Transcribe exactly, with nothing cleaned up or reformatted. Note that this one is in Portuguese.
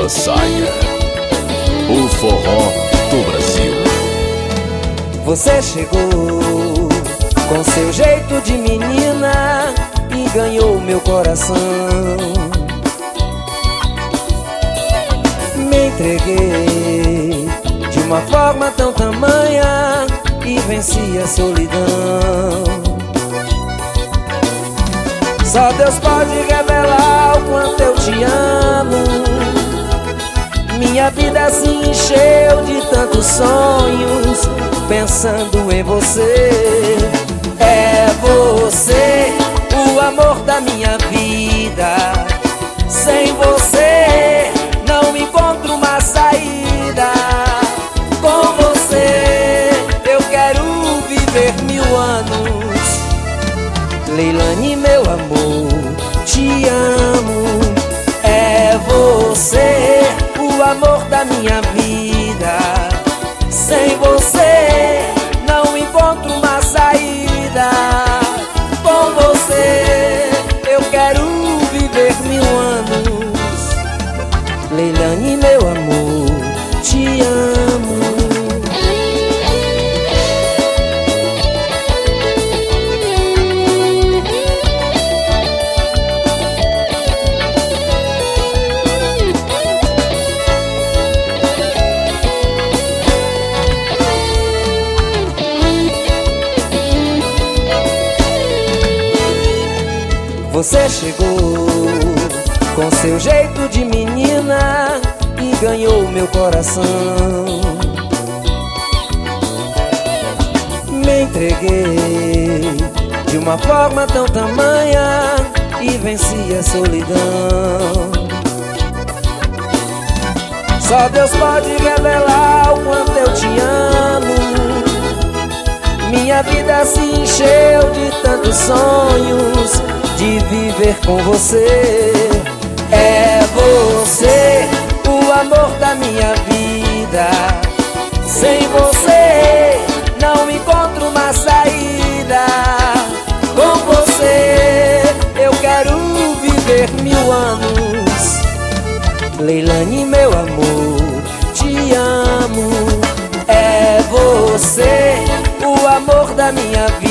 Saia, o forró do Brasil. Você chegou com seu jeito de menina e ganhou meu coração. Me entreguei de uma forma tão tamanha e venci a solidão. Só Deus pode revelar o quanto eu te amo. Minha vida se encheu de tantos sonhos pensando em você. É você, o amor da minha vida. Sem você não encontro uma saída. Com você eu quero viver mil anos. Leilane, meu amor, te amo. É você, o amor da minha vida. Sem você não encontro uma saída. Com você eu quero viver mil anos. Leilane, meu amor, te amo. Você chegou com seu jeito de menina e ganhou meu coração. Me entreguei de uma forma tão tamanha e venci a solidão. Só Deus pode revelar o quanto eu te amo. Minha vida se encheu de tantos sonhos de viver com você. É você, o amor da minha vida. Sem você não encontro uma saída. Com você eu quero viver mil anos. Leilane, meu amor, te amo. É você, o amor da minha vida.